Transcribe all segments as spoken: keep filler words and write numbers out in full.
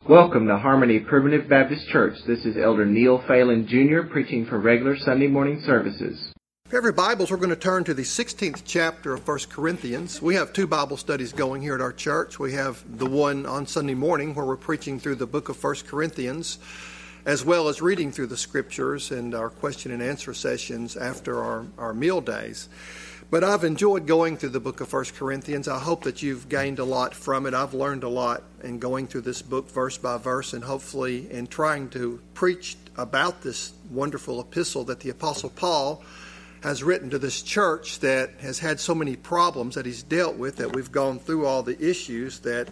Welcome to Harmony Primitive Baptist Church. This is Elder Neil Phelan, Junior preaching for regular Sunday morning services. If you have your Bibles, we're going to turn to the sixteenth chapter of First Corinthians. We have two Bible studies going here at our church. We have the one on Sunday morning where we're preaching through the book of First Corinthians, as well as reading through the Scriptures and our question and answer sessions after our, our meal days. But I've enjoyed going through the book of First Corinthians. I hope that you've gained a lot from it. I've learned a lot in going through this book verse by verse, and hopefully in trying to preach about this wonderful epistle that the Apostle Paul has written to this church that has had so many problems that he's dealt with, that we've gone through all the issues that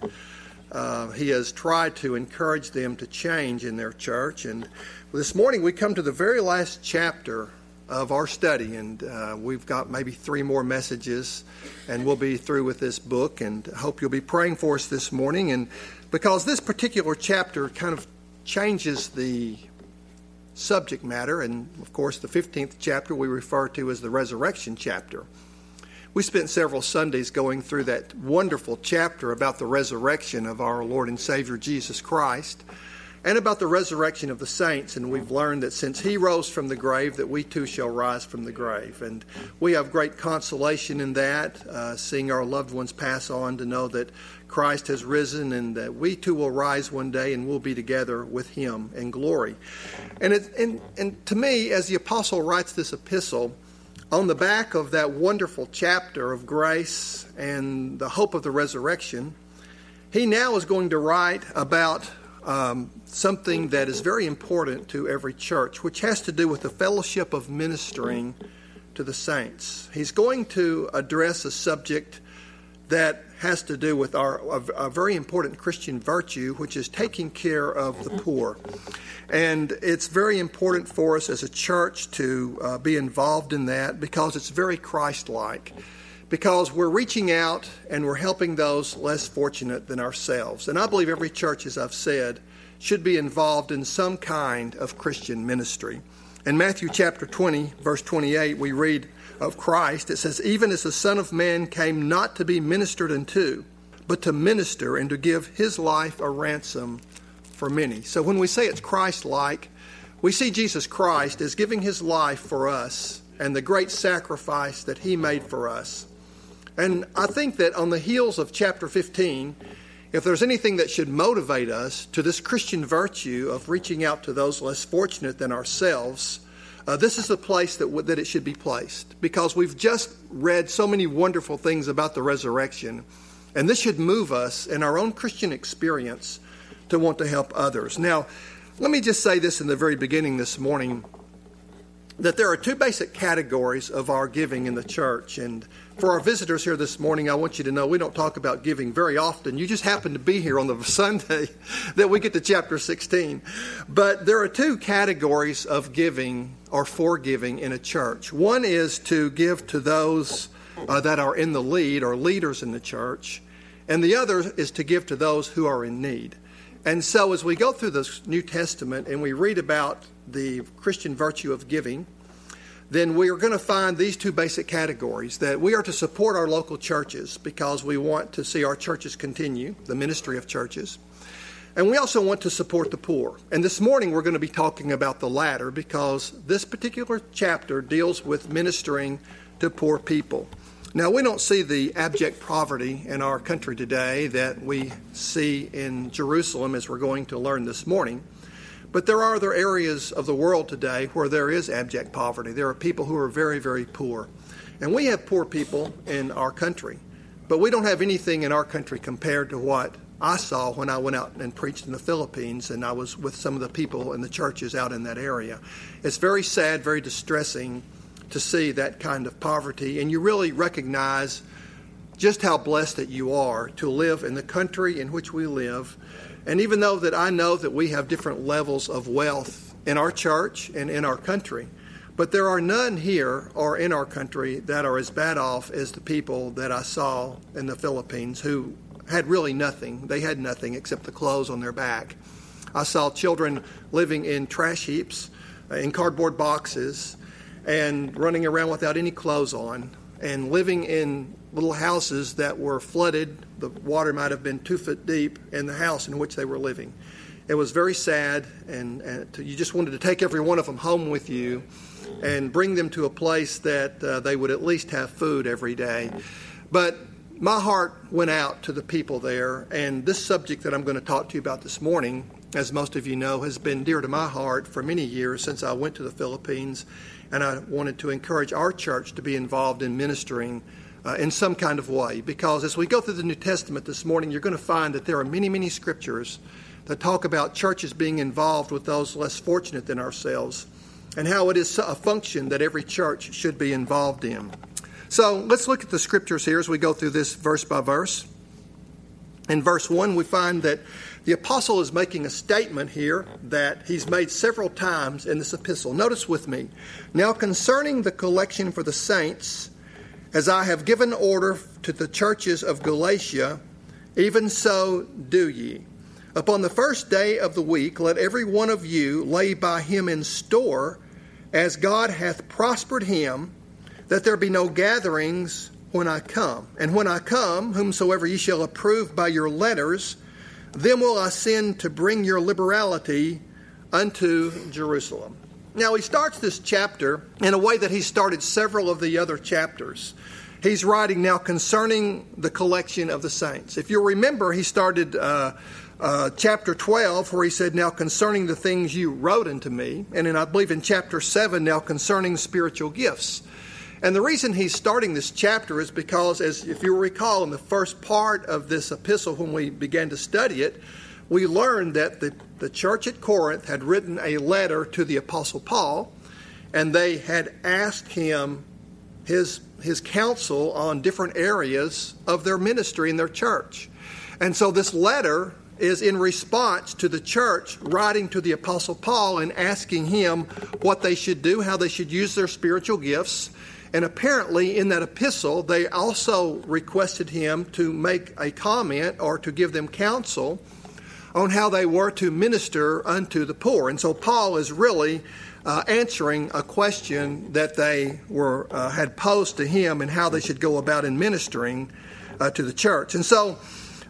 uh, he has tried to encourage them to change in their church. And this morning we come to the very last chapter of our study, and uh, we've got maybe three more messages and we'll be through with this book, and hope you'll be praying for us this morning. And because this particular chapter kind of changes the subject matter, and of course the fifteenth chapter we refer to as the resurrection chapter. We spent several Sundays going through that wonderful chapter about the resurrection of our Lord and Savior Jesus Christ, and about the resurrection of the saints, and we've learned that since he rose from the grave, that we too shall rise from the grave. And we have great consolation in that, uh, seeing our loved ones pass on, to know that Christ has risen and that we too will rise one day and we'll be together with him in glory. And, it, and, and to me, as the apostle writes this epistle, on the back of that wonderful chapter of grace and the hope of the resurrection, he now is going to write about Um, something that is very important to every church, which has to do with the fellowship of ministering to the saints. He's going to address a subject that has to do with our a, a very important Christian virtue, which is taking care of the poor. And it's very important for us as a church to uh, be involved in that, because it's very Christ-like. Because we're reaching out and we're helping those less fortunate than ourselves. And I believe every church, as I've said, should be involved in some kind of Christian ministry. In Matthew chapter twenty, verse twenty-eight, we read of Christ. It says, "Even as the Son of Man came not to be ministered unto, but to minister and to give his life a ransom for many." So when we say it's Christ-like, we see Jesus Christ as giving his life for us and the great sacrifice that he made for us. And I think that on the heels of chapter fifteen, if there's anything that should motivate us to this Christian virtue of reaching out to those less fortunate than ourselves, uh, this is the place that, w- that it should be placed. Because we've just read so many wonderful things about the resurrection, and this should move us in our own Christian experience to want to help others. Now, let me just say this in the very beginning this morning, that there are two basic categories of our giving in the church. And for our visitors here this morning, I want you to know we don't talk about giving very often. You just happen to be here on the Sunday that we get to chapter sixteen. But there are two categories of giving or for giving in a church. One is to give to those uh, that are in the lead, or leaders in the church. And the other is to give to those who are in need. And so as we go through the New Testament and we read about the Christian virtue of giving, then we are going to find these two basic categories: that we are to support our local churches because we want to see our churches continue, the ministry of churches. And we also want to support the poor. And this morning we're going to be talking about the latter, because this particular chapter deals with ministering to poor people. Now, we don't see the abject poverty in our country today that we see in Jerusalem, as we're going to learn this morning. But there are other areas of the world today where there is abject poverty. There are people who are very, very poor. And we have poor people in our country. But we don't have anything in our country compared to what I saw when I went out and preached in the Philippines, and I was with some of the people in the churches out in that area. It's very sad, very distressing to see that kind of poverty. And you really recognize just how blessed that you are to live in the country in which we live. And even though that I know that we have different levels of wealth in our church and in our country, but there are none here or in our country that are as bad off as the people that I saw in the Philippines, who had really nothing. They had nothing except the clothes on their back. I saw children living in trash heaps, in cardboard boxes, and running around without any clothes on, and living in little houses that were flooded the water might have been two foot deep in the house in which they were living. It was very sad, and, and to, you just wanted to take every one of them home with you and bring them to a place that uh, they would at least have food every day. But my heart went out to the people there, and this subject that I'm going to talk to you about this morning, as most of you know, has been dear to my heart for many years since I went to the Philippines, and I wanted to encourage our church to be involved in ministering uh, in some kind of way. Because as we go through the New Testament this morning, you're going to find that there are many, many scriptures that talk about churches being involved with those less fortunate than ourselves, and how it is a function that every church should be involved in. So let's look at the scriptures here as we go through this verse by verse. In verse one, we find that the apostle is making a statement here that he's made several times in this epistle. Notice with me. Now concerning the collection for the saints, as I have given order to the churches of Galatia, even so do ye. Upon the first day of the week, let every one of you lay by him in store, as God hath prospered him, that there be no gatherings when I come. And when I come, whomsoever ye shall approve by your letters, them will I send to bring your liberality unto Jerusalem. Now, he starts this chapter in a way that he started several of the other chapters. He's writing now concerning the collection of the saints. If you'll remember, he started uh, uh, chapter twelve, where he said, now concerning the things you wrote unto me. And then I believe in chapter seven, now concerning spiritual gifts. And the reason he's starting this chapter is because, as if you recall, in the first part of this epistle, when we began to study it, we learned that the, the church at Corinth had written a letter to the Apostle Paul, and they had asked him his, his counsel on different areas of their ministry in their church. And so this letter is in response to the church writing to the Apostle Paul and asking him what they should do, how they should use their spiritual gifts. And apparently in that epistle, they also requested him to make a comment or to give them counsel on how they were to minister unto the poor. And so Paul is really uh, answering a question that they were uh, had posed to him and how they should go about in ministering uh, to the church. And so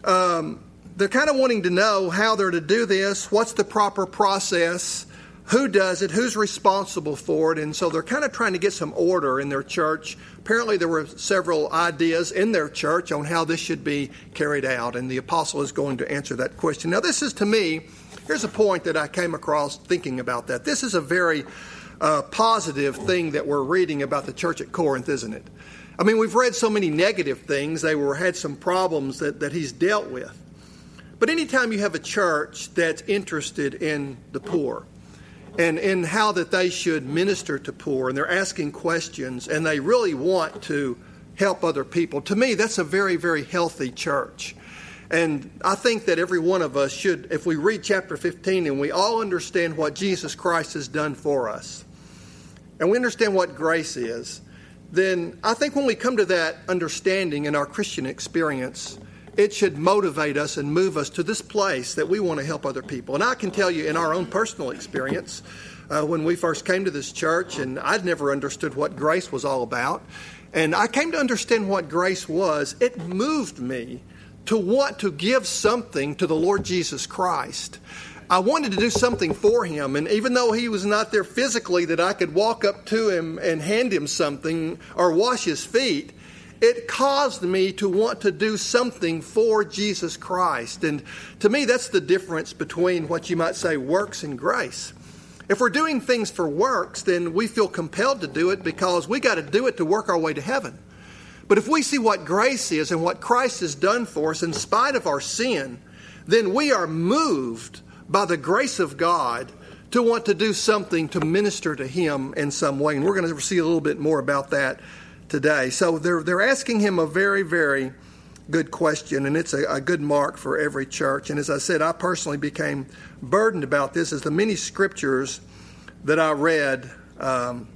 um, they're kind of wanting to know how they're to do this, what's the proper process, who does it, who's responsible for it. And so they're kind of trying to get some order in their church. Apparently there were several ideas in their church on how this should be carried out, and the apostle is going to answer that question. Now this is, to me, here's a point that I came across thinking about that. This is a very uh, positive thing that we're reading about the church at Corinth, isn't it? I mean, we've read so many negative things. They were had some problems that, that he's dealt with. But anytime you have a church that's interested in the poor, and in how that they should minister to poor, and they're asking questions, and they really want to help other people, to me, that's a very, very healthy church. And I think that every one of us should, if we read chapter fifteen and we all understand what Jesus Christ has done for us, and we understand what grace is, then I think when we come to that understanding in our Christian experience, it should motivate us and move us to this place that we want to help other people. And I can tell you in our own personal experience, uh, when we first came to this church, and I'd never understood what grace was all about, and I came to understand what grace was, it moved me to want to give something to the Lord Jesus Christ. I wanted to do something for him, and even though he was not there physically that I could walk up to him and hand him something or wash his feet, it caused me to want to do something for Jesus Christ. And to me, that's the difference between what you might say works and grace. If we're doing things for works, then we feel compelled to do it because we got to do it to work our way to heaven. But if we see what grace is and what Christ has done for us in spite of our sin, then we are moved by the grace of God to want to do something to minister to him in some way. And we're going to see a little bit more about that today. So they're they're asking him a very, very good question, and it's a, a good mark for every church. And as I said, I personally became burdened about this as the many scriptures that I read um,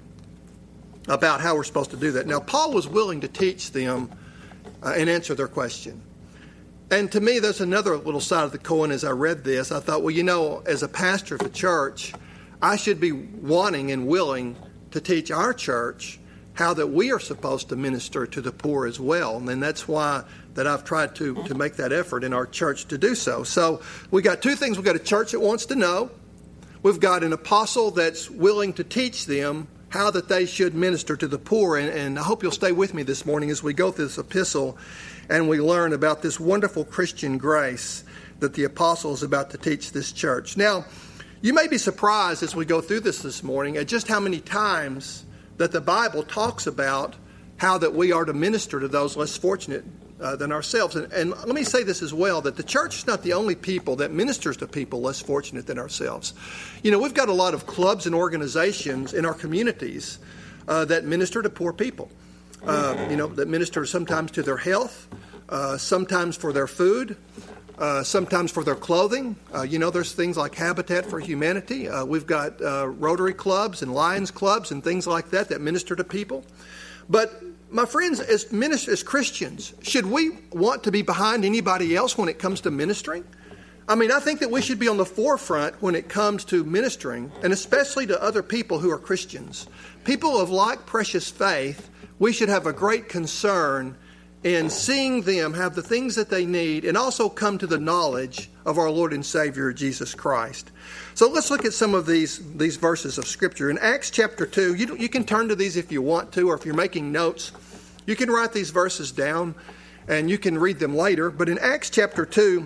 about how we're supposed to do that. Now, Paul was willing to teach them uh, and answer their question. And to me, there's another little side of the coin as I read this. I thought, well, you know, as a pastor of a church, I should be wanting and willing to teach our church how that we are supposed to minister to the poor as well. And that's why that I've tried to, to make that effort in our church to do so. So we got two things. We've got a church that wants to know. We've got an apostle that's willing to teach them how that they should minister to the poor. And, and I hope you'll stay with me this morning as we go through this epistle and we learn about this wonderful Christian grace that the apostle is about to teach this church. Now, you may be surprised as we go through this this morning at just how many times that the Bible talks about how that we are to minister to those less fortunate uh, than ourselves. And, and let me say this as well, that the church is not the only people that ministers to people less fortunate than ourselves. You know, we've got a lot of clubs and organizations in our communities uh, that minister to poor people, uh, you know, that minister sometimes to their health, uh, sometimes for their food, Uh, sometimes for their clothing. Uh, you know, there's things like Habitat for Humanity. Uh, we've got uh, Rotary clubs and Lions clubs and things like that that minister to people. But my friends, as ministers, as Christians, should we want to be behind anybody else when it comes to ministering? I mean, I think that we should be on the forefront when it comes to ministering, and especially to other people who are Christians. People of like precious faith, we should have a great concern in seeing them have the things that they need and also come to the knowledge of our Lord and Savior, Jesus Christ. So let's look at some of these, these verses of Scripture. In Acts chapter two, you, you can turn to these if you want to, or if you're making notes, you can write these verses down and you can read them later. But in Acts chapter two,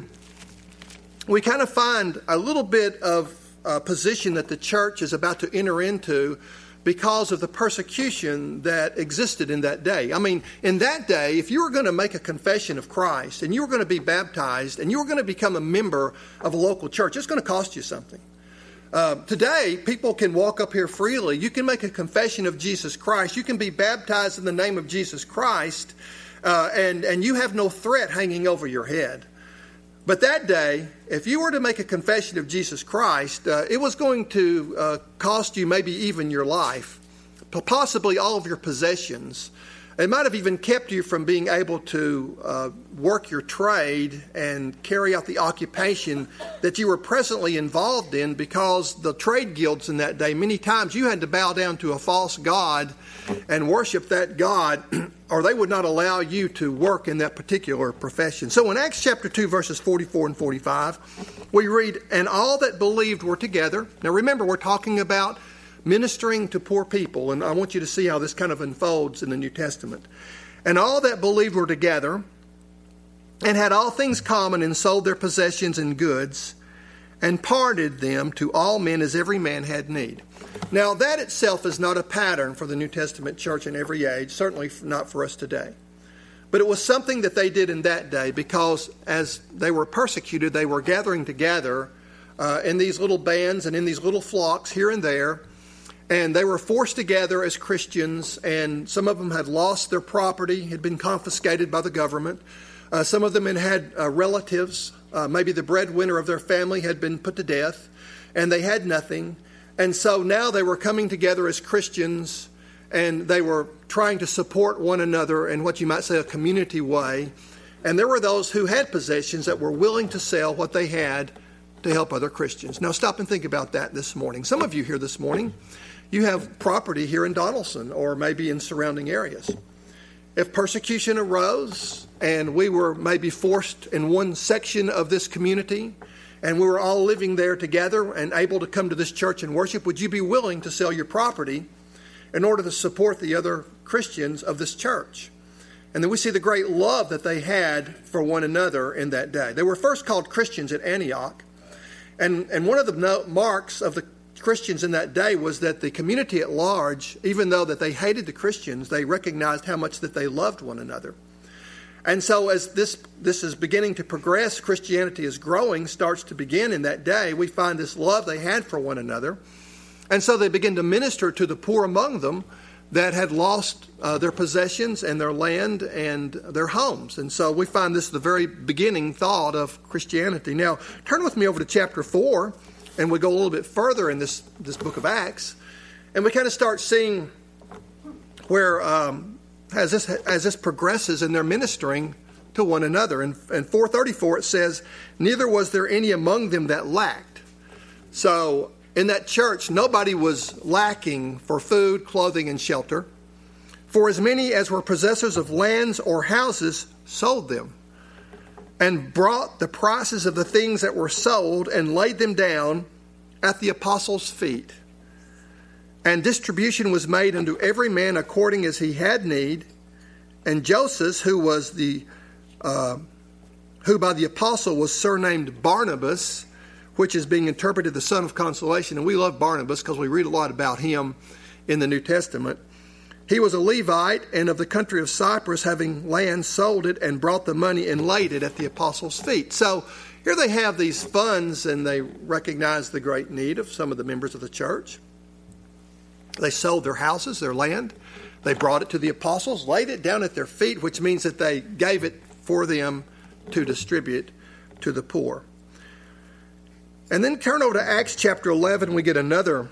we kind of find a little bit of a position that the church is about to enter into because of the persecution that existed in that day. I mean, in that day, if you were going to make a confession of Christ and you were going to be baptized and you were going to become a member of a local church, it's going to cost you something. Uh, today, people can walk up here freely. You can make a confession of Jesus Christ. You can be baptized in the name of Jesus Christ, uh, and, and you have no threat hanging over your head. But that day, if you were to make a confession of Jesus Christ, uh, it was going to uh, cost you maybe even your life, possibly all of your possessions. It might have even kept you from being able to uh, work your trade and carry out the occupation that you were presently involved in, because the trade guilds in that day, many times you had to bow down to a false god and worship that god, or they would not allow you to work in that particular profession. So in Acts chapter two, verses forty-four and forty-five, we read, "And all that believed were together." Now remember, we're talking about ministering to poor people, and I want you to see how this kind of unfolds in the New Testament. "And all that believed were together, and had all things common, and sold their possessions and goods, and parted them to all men as every man had need." Now, that itself is not a pattern for the New Testament church in every age, certainly not for us today. But it was something that they did in that day, because as they were persecuted, they were gathering together uh, in these little bands and in these little flocks here and there. And they were forced together as Christians, and some of them had lost their property, had been confiscated by the government. Uh, some of them had had uh, relatives, uh, maybe the breadwinner of their family had been put to death, and they had nothing. And so now they were coming together as Christians, and they were trying to support one another in what you might say a community way. And there were those who had possessions that were willing to sell what they had to help other Christians. Now stop and think about that this morning. Some of you here this morning, you have property here in Donaldson or maybe in surrounding areas. If persecution arose and we were maybe forced in one section of this community and we were all living there together and able to come to this church and worship, would you be willing to sell your property in order to support the other Christians of this church? And then we see the great love that they had for one another in that day. They were first called Christians at Antioch. And, and one of the marks of the Christians in that day was that the community at large, even though that they hated the Christians, they recognized how much that they loved one another. And so as this this is beginning to progress, Christianity is growing, starts to begin in that day, we find this love they had for one another. And so they begin to minister to the poor among them that had lost uh, their possessions and their land and their homes. And so we find this the very beginning thought of Christianity. Now, turn with me over to chapter four, and we go a little bit further in this, this book of Acts, and we kind of start seeing where um, as this as this progresses and they're ministering to one another. In, in four thirty-four it says, "Neither was there any among them that lacked." So in that church, nobody was lacking for food, clothing, and shelter. for as many as were possessors of lands or houses sold them, and brought the prices of the things that were sold and laid them down at the apostles' feet. And distribution was made unto every man according as he had need. And Joseph, who was the uh, who by the apostle was surnamed Barnabas, which is being interpreted the son of consolation, and we love Barnabas because we read a lot about him in the New Testament. He was a Levite, and of the country of Cyprus, having land, sold it, and brought the money and laid it at the apostles' feet. So here they have these funds, and they recognize the great need of some of the members of the church. They sold their houses, their land. They brought it to the apostles, laid it down at their feet, which means that they gave it for them to distribute to the poor. And then turn over to Acts chapter eleven. We get another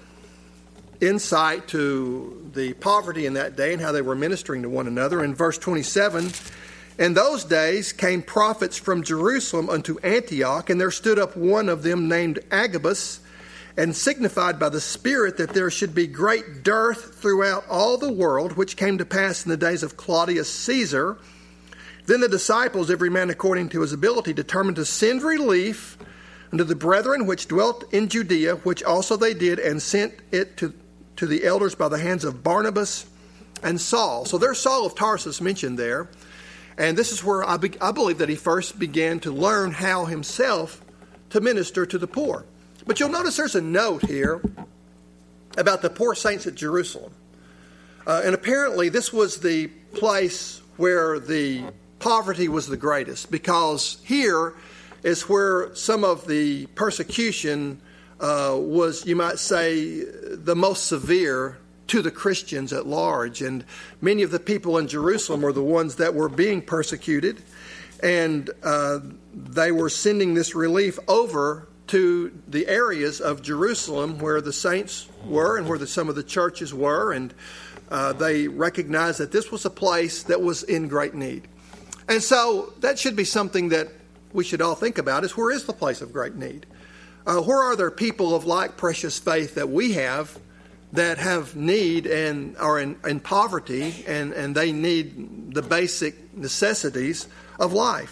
insight to the poverty in that day and how they were ministering to one another. In verse twenty-seven, in those days came prophets from Jerusalem unto Antioch, and there stood up one of them named Agabus, and signified by the Spirit that there should be great dearth throughout all the world, which came to pass in the days of Claudius Caesar. Then the disciples, every man according to his ability, determined to send relief unto the brethren which dwelt in Judea, which also they did, and sent it to to the elders by the hands of Barnabas and Saul. So there's Saul of Tarsus mentioned there. And this is where I, be, I believe that he first began to learn how himself to minister to the poor. But you'll notice there's a note here about the poor saints at Jerusalem. Uh, and apparently this was the place where the poverty was the greatest, because here is where some of the persecution Uh, was, you might say, the most severe to the Christians at large. And many of the people in Jerusalem were the ones that were being persecuted. And uh, they were sending this relief over to the areas of Jerusalem where the saints were and where the, some of the churches were. And uh, they recognized that this was a place that was in great need. And so that should be something that we should all think about, is where is the place of great need? Uh, where are there people of like precious faith that we have that have need and are in, in poverty and, and they need the basic necessities of life?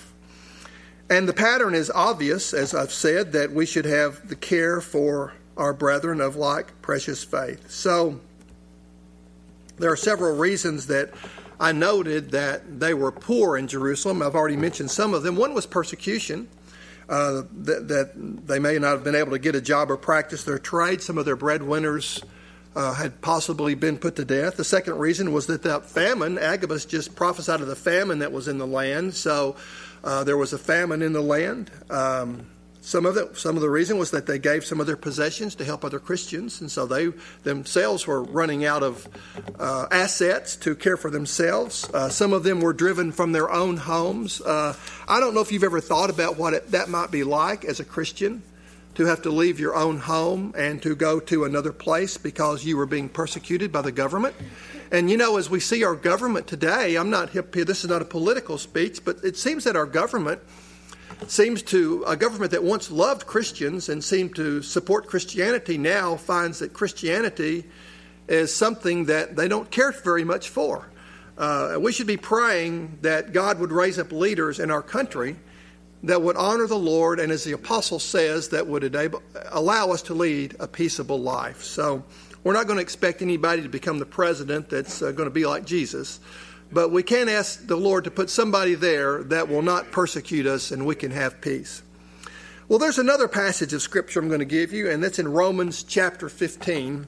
And the pattern is obvious, as I've said, that we should have the care for our brethren of like precious faith. So there are several reasons that I noted that they were poor in Jerusalem. I've already mentioned some of them. One was persecution. Uh, that, that they may not have been able to get a job or practice their trade. Some of their breadwinners uh, had possibly been put to death. The second reason was that the famine, Agabus just prophesied of the famine that was in the land. So uh, there was a famine in the land. Um, some of it, some of the reason was that they gave some of their possessions to help other Christians. And so they themselves were running out of uh, assets to care for themselves. Uh, some of them were driven from their own homes. Uh, I don't know if you've ever thought about what it, that might be like as a Christian, to have to leave your own home and to go to another place because you were being persecuted by the government. And, you know, as we see our government today, I'm not hip here, this is not a political speech, but it seems that our government seems to, a government that once loved Christians and seemed to support Christianity now finds that Christianity is something that they don't care very much for. Uh, we should be praying that God would raise up leaders in our country that would honor the Lord, and as the apostle says, that would enable, allow us to lead a peaceable life. So we're not going to expect anybody to become the president that's uh, going to be like Jesus, but we can ask the Lord to put somebody there that will not persecute us and we can have peace. Well, there's another passage of Scripture I'm going to give you, and that's in Romans chapter fifteen.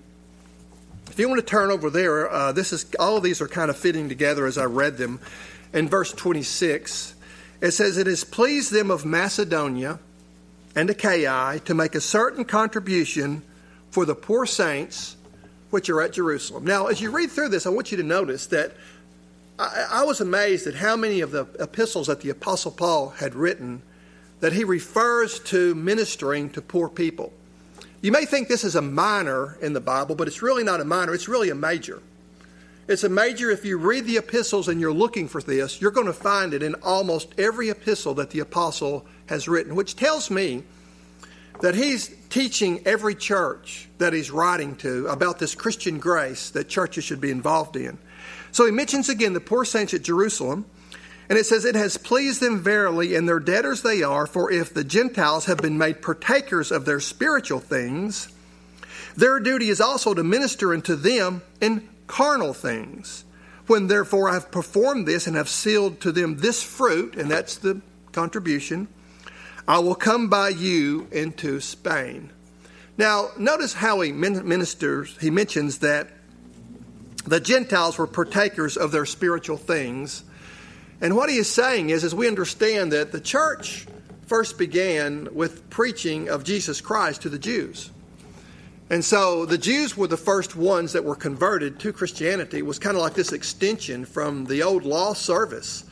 If you want to turn over there, uh, this is all of these are kind of fitting together as I read them. In verse twenty-six, it says, "It has pleased them of Macedonia and Achaia to make a certain contribution for the poor saints which are at Jerusalem." Now, as you read through this, I want you to notice that I, I was amazed at how many of the epistles that the Apostle Paul had written that he refers to ministering to poor people. You may think this is a minor in the Bible, but it's really not a minor. It's really a major. It's a major. If you read the epistles and you're looking for this, you're going to find it in almost every epistle that the apostle has written, which tells me that he's teaching every church that he's writing to about this Christian grace that churches should be involved in. So he mentions again the poor saints at Jerusalem. And it says, it has pleased them verily, and their debtors they are, for if the Gentiles have been made partakers of their spiritual things, their duty is also to minister unto them in carnal things. When therefore I have performed this and have sealed to them this fruit, and that's the contribution, I will come by you into Spain. Now, notice how he ministers, he mentions that the Gentiles were partakers of their spiritual things. And what he is saying is, as we understand that the church first began with preaching of Jesus Christ to the Jews. And so the Jews were the first ones that were converted to Christianity. It was kind of like this extension from the old law service.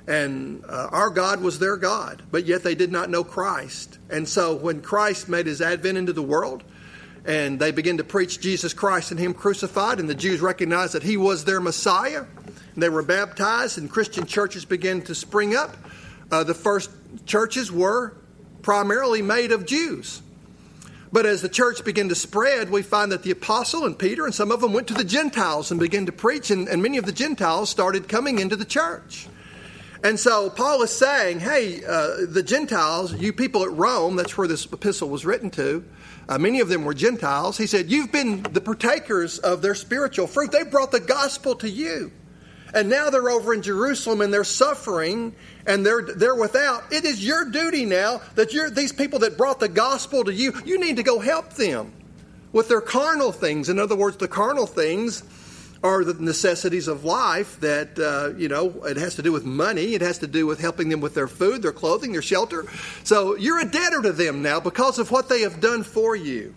And uh, our God was their God, but yet they did not know Christ. And so when Christ made his advent into the world, and they began to preach Jesus Christ and him crucified, and the Jews recognized that he was their Messiah, and they were baptized, and Christian churches began to spring up. Uh, the first churches were primarily made of Jews. But as the church began to spread, we find that the apostle and Peter and some of them went to the Gentiles and began to preach, and, and many of the Gentiles started coming into the church. And so Paul is saying, hey, uh, the Gentiles, you people at Rome, that's where this epistle was written to, uh, many of them were Gentiles. He said, you've been the partakers of their spiritual fruit. They brought the gospel to you. And now they're over in Jerusalem and they're suffering and they're they're without. It is your duty now that you're these people that brought the gospel to you, you need to go help them with their carnal things. In other words, the carnal things are the necessities of life that, uh, you know, it has to do with money. It has to do with helping them with their food, their clothing, their shelter. So you're a debtor to them now because of what they have done for you.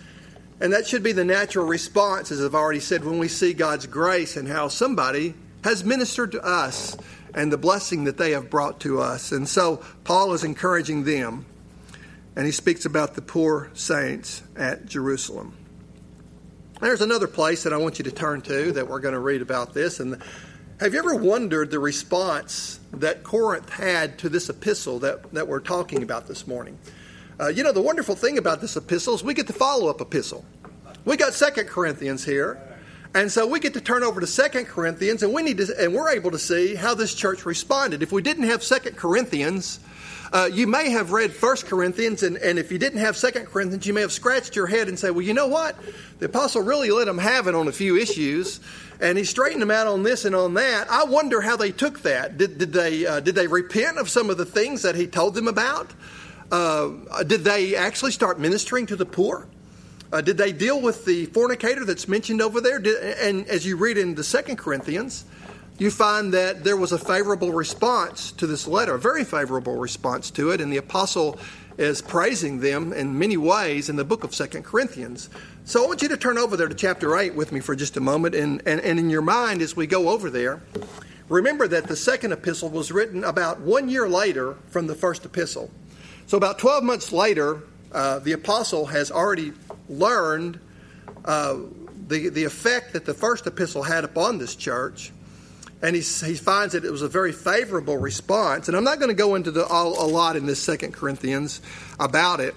And that should be the natural response, as I've already said, when we see God's grace and how somebody has ministered to us and the blessing that they have brought to us. And so Paul is encouraging them, and he speaks about the poor saints at Jerusalem. There's another place that I want you to turn to that we're going to read about this. And have you ever wondered the response that Corinth had to this epistle that, that we're talking about this morning? Uh, you know, the wonderful thing about this epistle is we get the follow-up epistle. We got Second Corinthians here. And so we get to turn over to Second Corinthians, and we need to, and we're able to see how this church responded. If we didn't have Second Corinthians, uh, you may have read First Corinthians, and, and if you didn't have Second Corinthians, you may have scratched your head and said, well, you know what? The apostle really let them have it on a few issues, and he straightened them out on this and on that. I wonder how they took that. Did, did they uh, did they repent of some of the things that he told them about? Uh, did they actually start ministering to the poor? Uh, did they deal with the fornicator that's mentioned over there? Did, and as you read in the Second Corinthians, you find that there was a favorable response to this letter, a very favorable response to it, and the apostle is praising them in many ways in the book of Second Corinthians. So I want you to turn over there to chapter eight with me for just a moment, and, and, and in your mind as we go over there, remember that the second epistle was written about one year later from the first epistle. So about twelve months later, uh, the apostle has already learned uh, the the effect that the first epistle had upon this church, and he he finds that it was a very favorable response. And I'm not going to go into the all, a lot in this Second Corinthians about it,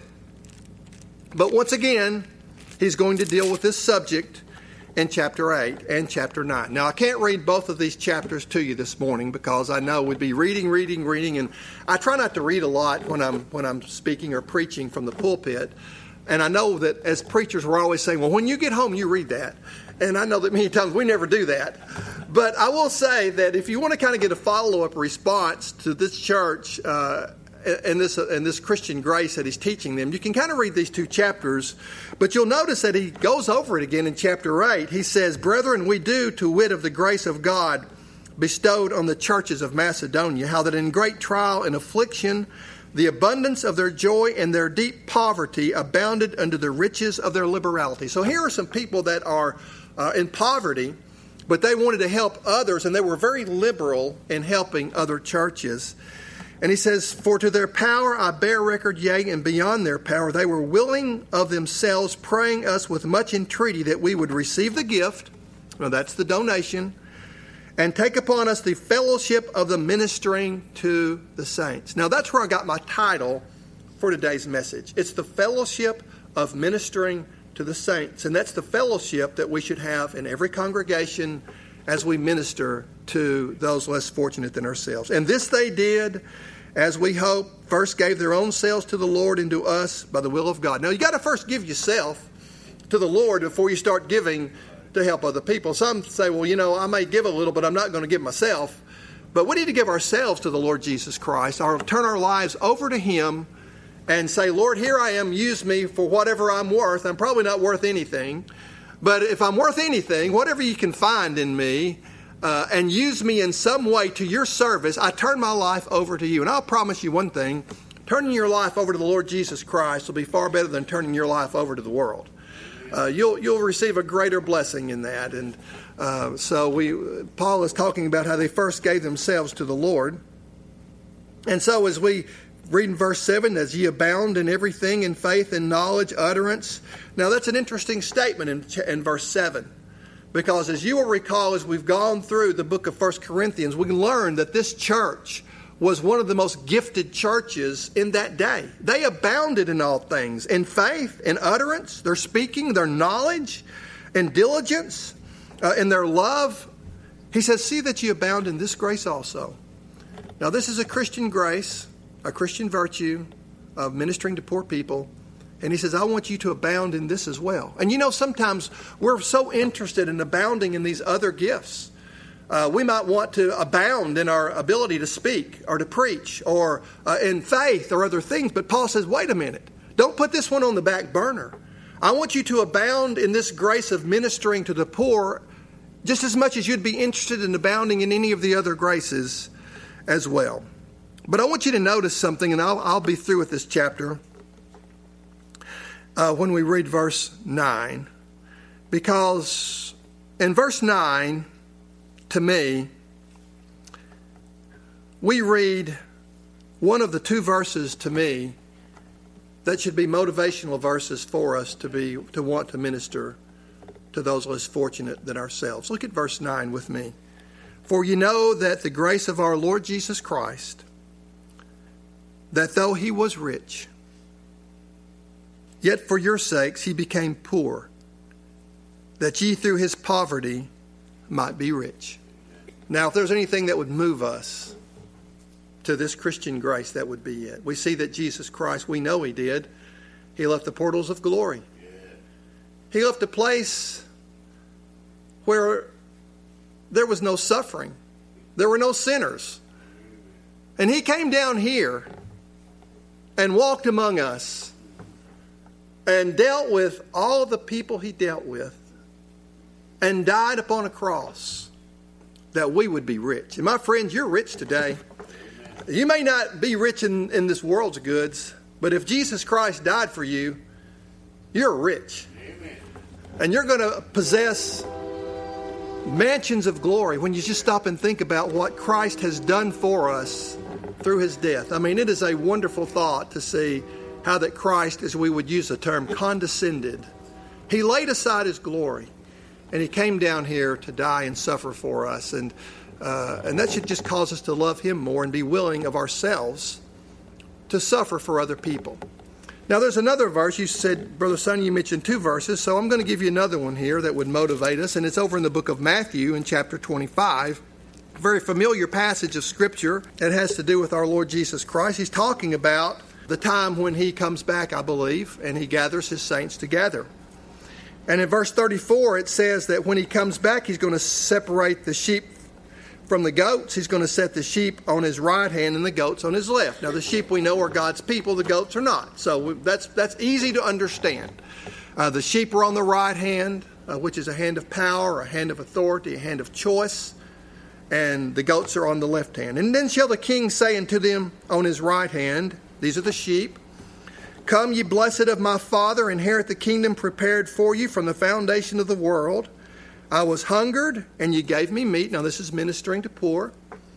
but once again, he's going to deal with this subject in chapter eight and chapter nine. Now, I can't read both of these chapters to you this morning because I know we'd be reading, reading, reading, and I try not to read a lot when I'm when I'm speaking or preaching from the pulpit. And I know that as preachers, we're always saying, well, when you get home, you read that. And I know that many times we never do that. But I will say that if you want to kind of get a follow-up response to this church uh, and this uh, and this Christian grace that he's teaching them, you can kind of read these two chapters. But you'll notice that he goes over it again in chapter eight. He says, brethren, we do to wit of the grace of God bestowed on the churches of Macedonia, how that in great trial and affliction the abundance of their joy and their deep poverty abounded unto the riches of their liberality. So here are some people that are uh, in poverty, but they wanted to help others, and they were very liberal in helping other churches. And he says, for to their power I bear record, yea, and beyond their power, they were willing of themselves, praying us with much entreaty that we would receive the gift, well, that's the donation, and take upon us the fellowship of the ministering to the saints. Now, that's where I got my title for today's message. It's the fellowship of ministering to the saints. And that's the fellowship that we should have in every congregation as we minister to those less fortunate than ourselves. And this they did, as we hope, first gave their own selves to the Lord and to us by the will of God. Now, you got to first give yourself to the Lord before you start giving to help other people. Some say, well, you know, I may give a little, but I'm not going to give myself. But we need to give ourselves to the Lord Jesus Christ, or turn our lives over to Him and say, Lord, here I am, use me for whatever I'm worth. I'm probably not worth anything, but if I'm worth anything, whatever you can find in me, uh, and use me in some way to your service, I turn my life over to you. And I'll promise you one thing, turning your life over to the Lord Jesus Christ will be far better than turning your life over to the world. Uh, you'll you'll receive a greater blessing in that. And uh, so we Paul is talking about how they first gave themselves to the Lord. And so as we read in verse seven, as ye abound in everything, in faith and knowledge, utterance. Now that's an interesting statement in, in verse seven. Because as you will recall, as we've gone through the book of First Corinthians, we learned that this church was one of the most gifted churches in that day. They abounded in all things, in faith, in utterance, their speaking, their knowledge, in diligence, uh, in their love. He says, see that you abound in this grace also. Now this is a Christian grace, a Christian virtue of ministering to poor people. And he says, I want you to abound in this as well. And you know, sometimes we're so interested in abounding in these other gifts. Uh, we might want to abound in our ability to speak or to preach or uh, in faith or other things. But Paul says, wait a minute. Don't put this one on the back burner. I want you to abound in this grace of ministering to the poor just as much as you'd be interested in abounding in any of the other graces as well. But I want you to notice something, and I'll, I'll be through with this chapter uh, when we read verse nine. Because in verse nine, to me, we read one of the two verses to me that should be motivational verses for us to be to want to minister to those less fortunate than ourselves. Look at verse nine with me. For you know that the grace of our Lord Jesus Christ, that though he was rich, yet for your sakes he became poor, that ye through his poverty might be rich. Now, if there's anything that would move us to this Christian grace, that would be it. We see that Jesus Christ, we know he did. He left the portals of glory. He left a place where there was no suffering. There were no sinners. And he came down here and walked among us and dealt with all the people he dealt with and died upon a cross that we would be rich. And my friends, you're rich today. You may not be rich in, in this world's goods, but if Jesus Christ died for you, you're rich. Amen. And you're going to possess mansions of glory when you just stop and think about what Christ has done for us through his death. I mean, it is a wonderful thought to see how that Christ, as we would use the term, condescended. He laid aside his glory. And he came down here to die and suffer for us. And uh, and that should just cause us to love him more and be willing of ourselves to suffer for other people. Now, there's another verse. You said, Brother Sonny, you mentioned two verses. So I'm going to give you another one here that would motivate us. And it's over in the book of Matthew in chapter twenty-five. A very familiar passage of Scripture that has to do with our Lord Jesus Christ. He's talking about the time when he comes back, I believe, and he gathers his saints together. And in verse thirty-four, it says that when he comes back, he's going to separate the sheep from the goats. He's going to set the sheep on his right hand and the goats on his left. Now, the sheep we know are God's people. The goats are not. So that's that's easy to understand. Uh, the sheep are on the right hand, uh, which is a hand of power, a hand of authority, a hand of choice. And the goats are on the left hand. And then shall the king say unto them on his right hand, these are the sheep, come, ye blessed of my Father, inherit the kingdom prepared for you from the foundation of the world. I was hungered, and ye gave me meat. Now, this is ministering to poor.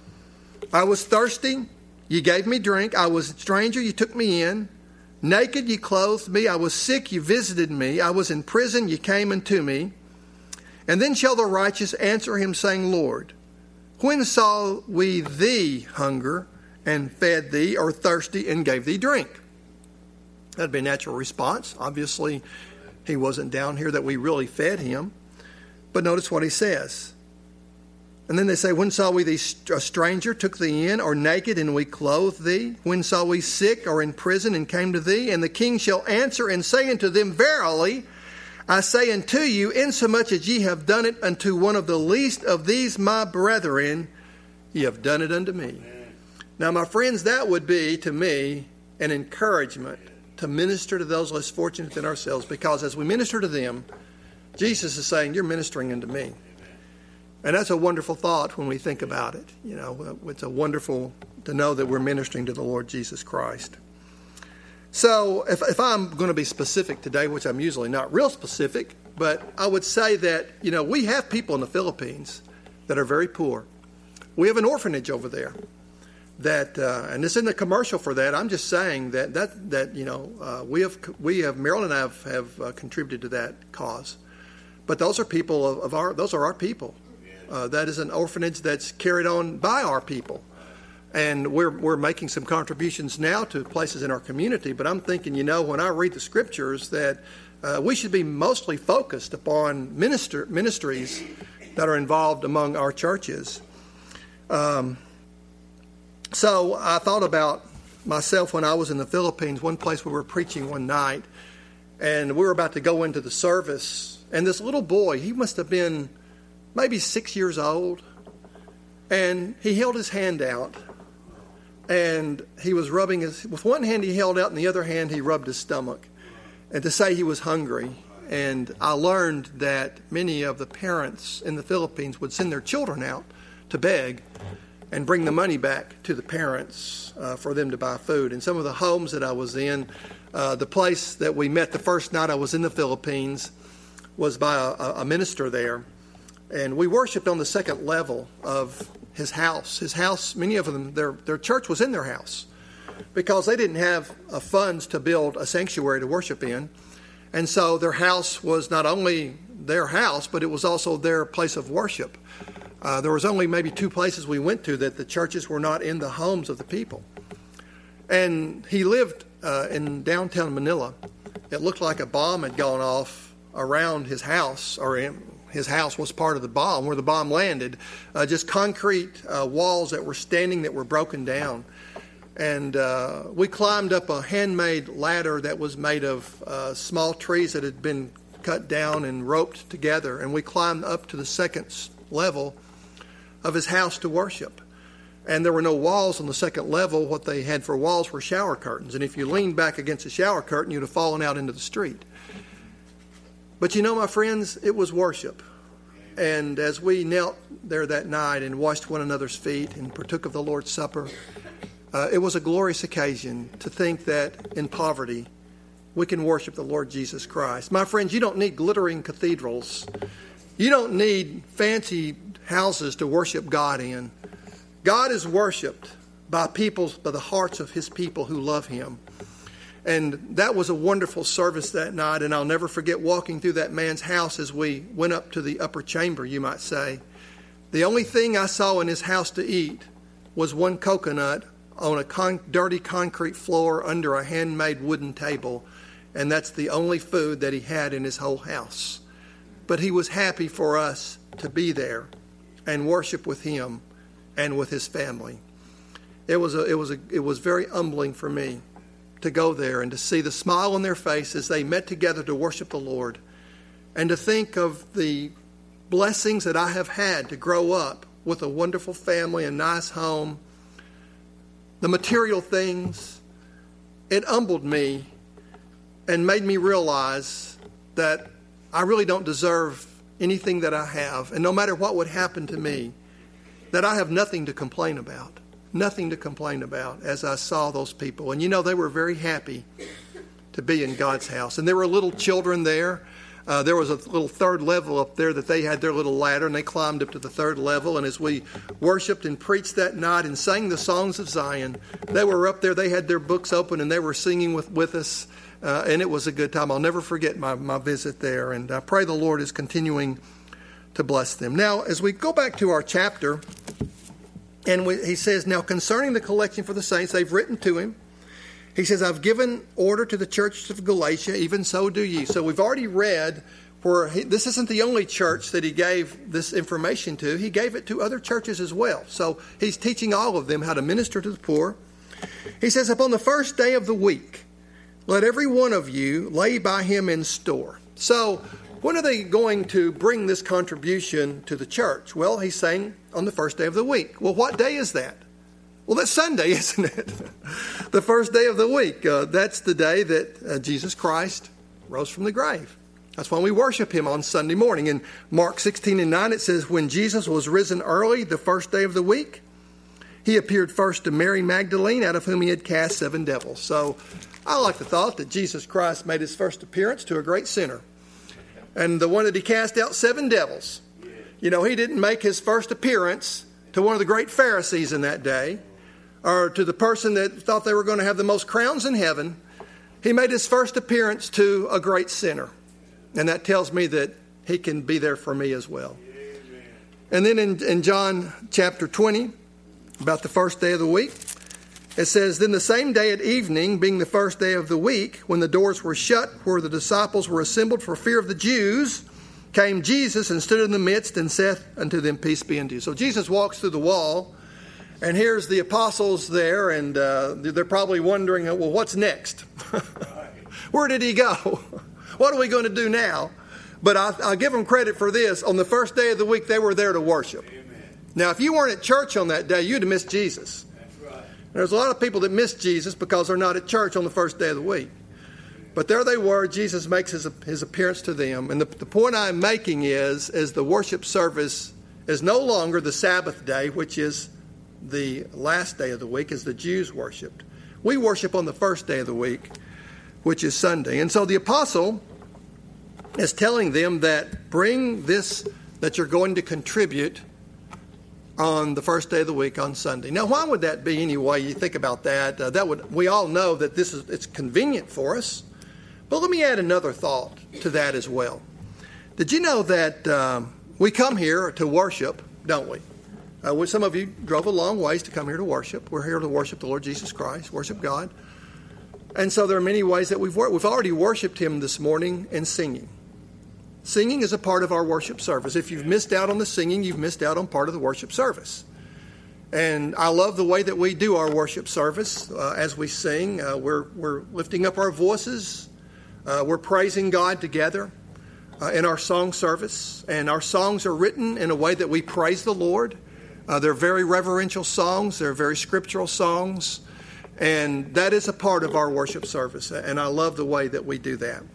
I was thirsty, ye gave me drink. I was a stranger, ye took me in. Naked, ye clothed me. I was sick, ye visited me. I was in prison, ye came unto me. And then shall the righteous answer him, saying, Lord, when saw we thee hunger, and fed thee, or thirsty, and gave thee drink? That'd be a natural response. Obviously, he wasn't down here that we really fed him. But notice what he says. And then they say, when saw we thee a stranger, took thee in, or naked, and we clothed thee? When saw we sick or in prison, and came to thee? And the king shall answer and say unto them, Verily, I say unto you, insomuch as ye have done it unto one of the least of these my brethren, ye have done it unto me. Amen. Now, my friends, that would be, to me, an encouragement to minister to those less fortunate than ourselves, because as we minister to them, Jesus is saying, you're ministering unto me. And that's a wonderful thought when we think about it. You know, it's a wonderful to know that we're ministering to the Lord Jesus Christ. So if, if I'm going to be specific today, which I'm usually not real specific, but I would say that, you know, we have people in the Philippines that are very poor. We have an orphanage over there that, uh, and this isn't a commercial for that. I'm just saying that, that, that you know, uh, we have, we have, Marilyn and I have, have uh, contributed to that cause. But those are people of, of our, those are our people. Uh, that is an orphanage that's carried on by our people. And we're we're making some contributions now to places in our community. But I'm thinking, you know, when I read the scriptures, that uh, we should be mostly focused upon minister, ministries that are involved among our churches. Um, so I thought about myself when I was in the Philippines, one place we were preaching one night, and we were about to go into the service. And this little boy, he must have been maybe six years old, and he held his hand out, and he was rubbing his, with one hand he held out, and the other hand he rubbed his stomach, and to say he was hungry. And I learned that many of the parents in the Philippines would send their children out to beg and bring the money back to the parents uh, for them to buy food. And some of the homes that I was in, uh, the place that we met the first night I was in the Philippines was by a, a minister there. And we worshiped on the second level of his house. His house, many of them, their their church was in their house because they didn't have uh, funds to build a sanctuary to worship in. And so their house was not only their house, but it was also their place of worship. Uh, there was only maybe two places we went to that the churches were not in the homes of the people. And he lived uh, in downtown Manila. It looked like a bomb had gone off around his house, or in, his house was part of the bomb, where the bomb landed. Uh, just concrete uh, walls that were standing that were broken down. And uh, we climbed up a handmade ladder that was made of uh, small trees that had been cut down and roped together. And we climbed up to the second level of his house to worship. And there were no walls on the second level. What they had for walls were shower curtains. And if you leaned back against a shower curtain, you'd have fallen out into the street. But you know, my friends, it was worship. And as we knelt there that night and washed one another's feet and partook of the Lord's Supper, uh, it was a glorious occasion to think that in poverty we can worship the Lord Jesus Christ. My friends, you don't need glittering cathedrals. You don't need fancy houses to worship God in. God is worshipped by people, by the hearts of His people who love Him. And that was a wonderful service that night, and I'll never forget walking through that man's house as we went up to the upper chamber, you might say. The only thing I saw in his house to eat was one coconut on a con- dirty concrete floor under a handmade wooden table, and that's the only food that he had in his whole house. But he was happy for us to be there and worship with him and with his family. It was a, it was a, it was very humbling for me to go there and to see the smile on their face as they met together to worship the Lord, and to think of the blessings that I have had to grow up with a wonderful family, a nice home, the material things. It humbled me and made me realize that I really don't deserve anything that I have, and no matter what would happen to me, that I have nothing to complain about. Nothing to complain about as I saw those people. And you know, they were very happy to be in God's house. And there were little children there. Uh, there was a little third level up there that they had their little ladder, and they climbed up to the third level. And as we worshiped and preached that night and sang the songs of Zion, they were up there. They had their books open and they were singing with, with us. Uh, and it was a good time. I'll never forget my, my visit there. And I pray the Lord is continuing to bless them. Now, as we go back to our chapter, and we, he says, now concerning the collection for the saints, they've written to him. He says, I've given order to the church of Galatia, even so do ye. So we've already read where he, this isn't the only church that he gave this information to. He gave it to other churches as well. So he's teaching all of them how to minister to the poor. He says, upon the first day of the week, let every one of you lay by him in store. So when are they going to bring this contribution to the church? Well, he's saying on the first day of the week. Well, what day is that? Well, that's Sunday, isn't it? The first day of the week. Uh, that's the day that uh, Jesus Christ rose from the grave. That's why we worship him on Sunday morning. In Mark sixteen and nine, it says, when Jesus was risen early the first day of the week, he appeared first to Mary Magdalene, out of whom he had cast seven devils. So I like the thought that Jesus Christ made his first appearance to a great sinner. And the one that he cast out seven devils. You know, he didn't make his first appearance to one of the great Pharisees in that day, or to the person that thought they were going to have the most crowns in heaven. He made his first appearance to a great sinner. And that tells me that he can be there for me as well. And then in, in John chapter twenty, about the first day of the week, it says, then the same day at evening, being the first day of the week, when the doors were shut, where the disciples were assembled for fear of the Jews, came Jesus and stood in the midst and saith unto them, peace be unto you. So Jesus walks through the wall, and here's the apostles there, and uh, they're probably wondering, well, what's next? Where did he go? What are we going to do now? But I, I'll give them credit for this. On the first day of the week, they were there to worship. Amen. Now, if you weren't at church on that day, you'd have missed Jesus. That's right. There's a lot of people that miss Jesus because they're not at church on the first day of the week. But there they were. Jesus makes his, his appearance to them. And the, the point I'm making is, is the worship service is no longer the Sabbath day, which is the last day of the week, as the Jews worshipped. We worship on the first day of the week, which is Sunday. And so the apostle is telling them that bring this, that you're going to contribute on the first day of the week on Sunday. Now, why would that be anyway? You think about that. Uh, that would we all know that this is it's convenient for us. But let me add another thought to that as well. Did you know that um, we come here to worship, don't we? Uh, we? Some of you drove a long ways to come here to worship. We're here to worship the Lord Jesus Christ, worship God. And so there are many ways that we've worked. We've already worshiped him this morning in singing. Singing is a part of our worship service. If you've missed out on the singing, you've missed out on part of the worship service. And I love the way that we do our worship service uh, as we sing. Uh, we're, we're lifting up our voices. Uh, we're praising God together uh, in our song service. And our songs are written in a way that we praise the Lord. Uh, they're very reverential songs. They're very scriptural songs. And that is a part of our worship service. And I love the way that we do that.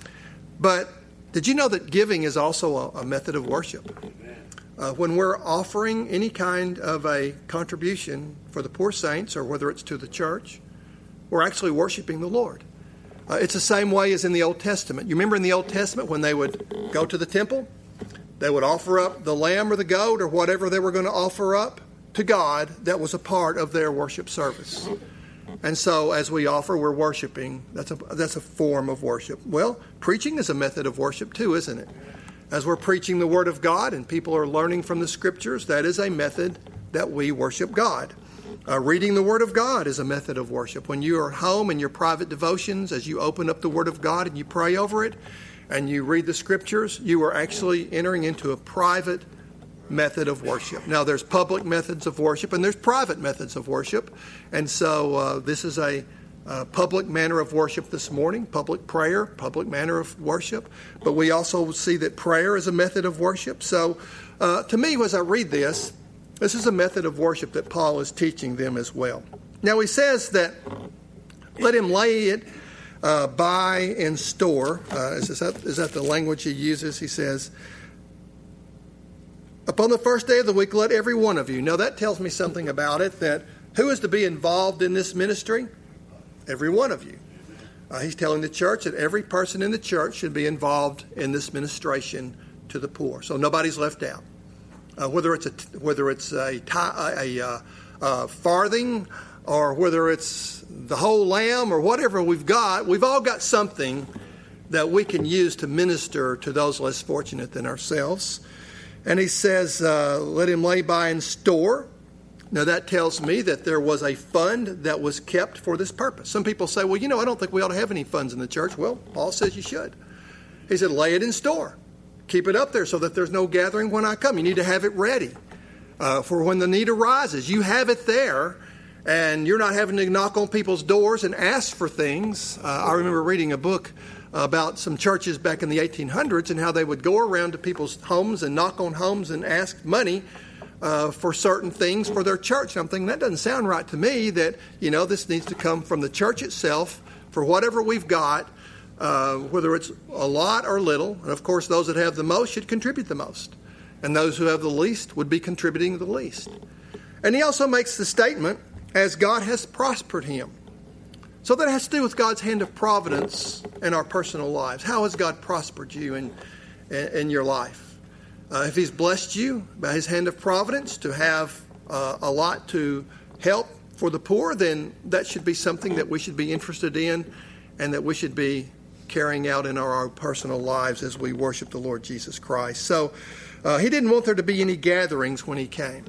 But did you know that giving is also a, a method of worship? Uh, when we're offering any kind of a contribution for the poor saints, or whether it's to the church, we're actually worshiping the Lord. Uh, it's the same way as in the Old Testament. You remember in the Old Testament when they would go to the temple, they would offer up the lamb or the goat or whatever they were going to offer up to God. That was a part of their worship service. And so as we offer, we're worshiping. That's a that's a form of worship. Well, preaching is a method of worship too, isn't it? As we're preaching the Word of God and people are learning from the Scriptures, that is a method that we worship God. Uh, reading the Word of God is a method of worship. When you are home in your private devotions, as you open up the Word of God and you pray over it and you read the Scriptures, you are actually entering into a private method of worship. Now, there's public methods of worship and there's private methods of worship. And so uh, this is a uh, public manner of worship this morning, public prayer, public manner of worship. But we also see that prayer is a method of worship. So uh, to me, as I read this, this is a method of worship that Paul is teaching them as well. Now, he says that let him lay it uh, by in store. Uh, is, that, is that the language he uses? He says, upon the first day of the week, let every one of you. Now, that tells me something about it, that who is to be involved in this ministry? Every one of you. Uh, he's telling the church that every person in the church should be involved in this ministration to the poor. So nobody's left out. Uh, whether it's a whether it's a, a, a, a farthing, or whether it's the whole lamb, or whatever we've got, we've all got something that we can use to minister to those less fortunate than ourselves. And he says, uh, let him lay by in store. Now, that tells me that there was a fund that was kept for this purpose. Some people say, well, you know, I don't think we ought to have any funds in the church. Well, Paul says you should. He said, lay it in store. keep it up there so that there's no gathering when I come. You need to have it ready uh, for when the need arises. You have it there, and you're not having to knock on people's doors and ask for things. Uh, I remember reading a book about some churches back in the eighteen hundreds and how they would go around to people's homes and knock on homes and ask money uh, for certain things for their church. And I'm thinking, that doesn't sound right to me, that, you know, this needs to come from the church itself for whatever we've got, uh, whether it's a lot or little. And, of course, those that have the most should contribute the most. And those who have the least would be contributing the least. And he also makes the statement, as God has prospered him. So that has to do with God's hand of providence in our personal lives. How has God prospered you in, in, in your life? Uh, if he's blessed you by his hand of providence to have uh, a lot to help for the poor, then that should be something that we should be interested in and that we should be carrying out in our, our personal lives as we worship the Lord Jesus Christ. So uh, he didn't want there to be any gatherings when he came.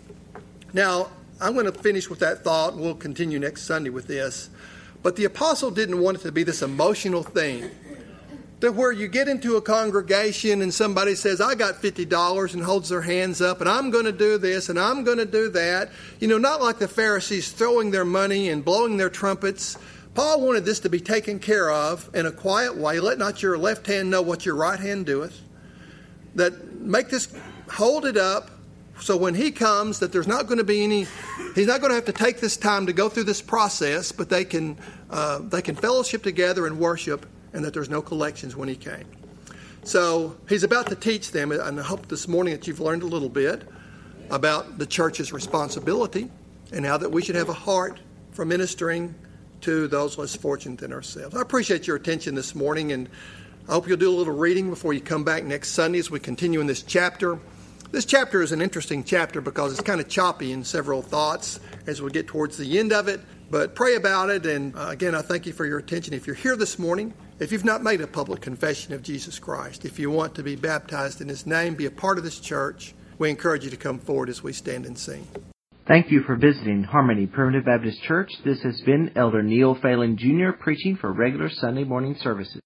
Now, I'm going to finish with that thought, and we'll continue next Sunday with this. But the apostle didn't want it to be this emotional thing, that where you get into a congregation and somebody says, I got fifty dollars, and holds their hands up, and I'm going to do this, and I'm going to do that. You know, not like the Pharisees throwing their money and blowing their trumpets. Paul wanted this to be taken care of in a quiet way. Let not your left hand know what your right hand doeth. That make this, hold it up, so when he comes, that there's not going to be any, he's not going to have to take this time to go through this process, but they can uh, they can fellowship together and worship, and that there's no collections when he came. So he's about to teach them, and I hope this morning that you've learned a little bit about the church's responsibility and how that we should have a heart for ministering to those less fortunate than ourselves. I appreciate your attention this morning, and I hope you'll do a little reading before you come back next Sunday as we continue in this chapter. This chapter is an interesting chapter because it's kind of choppy in several thoughts as we get towards the end of it. But pray about it. And uh, again, I thank you for your attention. If you're here this morning, if you've not made a public confession of Jesus Christ, if you want to be baptized in his name, be a part of this church, we encourage you to come forward as we stand and sing. Thank you for visiting Harmony Primitive Baptist Church. This has been Elder Neil Phelan Junior preaching for regular Sunday morning services.